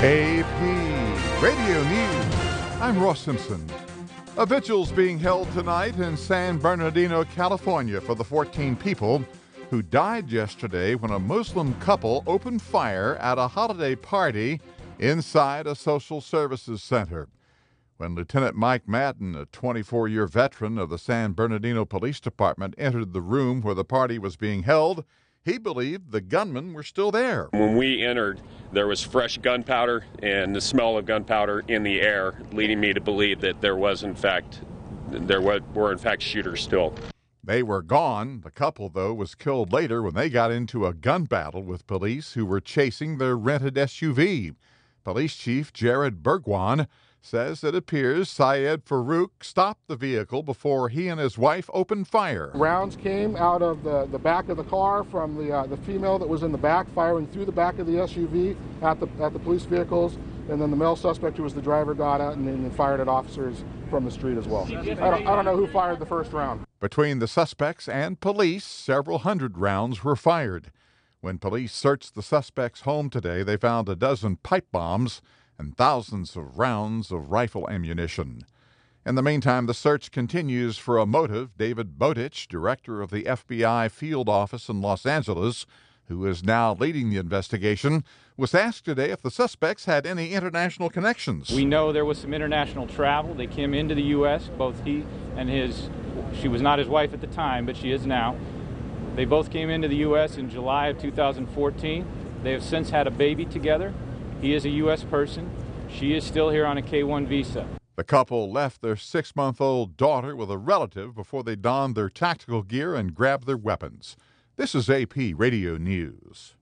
AP Radio News. I'm Ross Simpson. A vigil's being held tonight in San Bernardino, California for the 14 people who died yesterday when a Muslim couple opened fire at a holiday party inside a social services center. When Lieutenant Mike Madden, a 24-year veteran of the San Bernardino Police Department, entered the room where the party was being held, he believed the gunmen were still there. When we entered, there was fresh gunpowder and the smell of gunpowder in the air, leading me to believe that there were in fact shooters still. They were gone. The couple, though, was killed later when they got into a gun battle with police who were chasing their rented SUV. Police Chief Jared Bergwan says it appears Syed Farouk stopped the vehicle before he and his wife opened fire. Rounds came out of the back of the car from the female that was in the back, firing through the back of the SUV at the police vehicles, and then the male suspect, who was the driver, got out and then fired at officers from the street as well. I don't know who fired the first round. Between the suspects and police, several hundred rounds were fired. When police searched the suspect's home today, they found a dozen pipe bombs and thousands of rounds of rifle ammunition. In the meantime, the search continues for a motive. David Bowditch, director of the FBI field office in Los Angeles, who is now leading the investigation, was asked today if the suspects had any international connections. We know there was some international travel. They came into the U.S., both he and she was not his wife at the time, but she is now. They both came into the U.S. in July of 2014. They have since had a baby together. He is a U.S. person. She is still here on a K-1 visa. The couple left their 6-month-old daughter with a relative before they donned their tactical gear and grabbed their weapons. This is AP Radio News.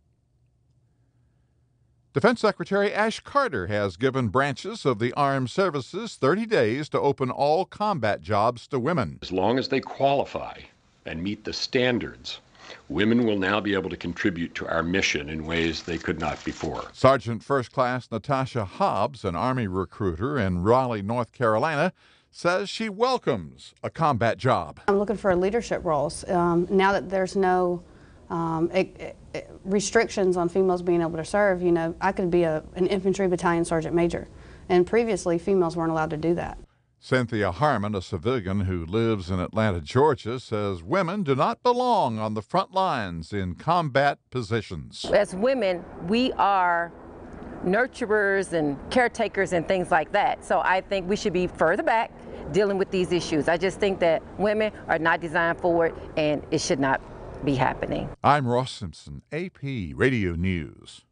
Defense Secretary Ash Carter has given branches of the armed services 30 days to open all combat jobs to women. As long as they qualify and meet the standards, women will now be able to contribute to our mission in ways they could not before. Sergeant First Class Natasha Hobbs, an Army recruiter in Raleigh, North Carolina, says she welcomes a combat job. I'm looking for leadership roles. Now that there's no restrictions on females being able to serve, I could be an infantry battalion sergeant major. And previously, females weren't allowed to do that. Cynthia Harmon, a civilian who lives in Atlanta, Georgia, says women do not belong on the front lines in combat positions. As women, we are nurturers and caretakers and things like that. So I think we should be further back dealing with these issues. I just think that women are not designed for it, and it should not be happening. I'm Ross Simpson, AP Radio News.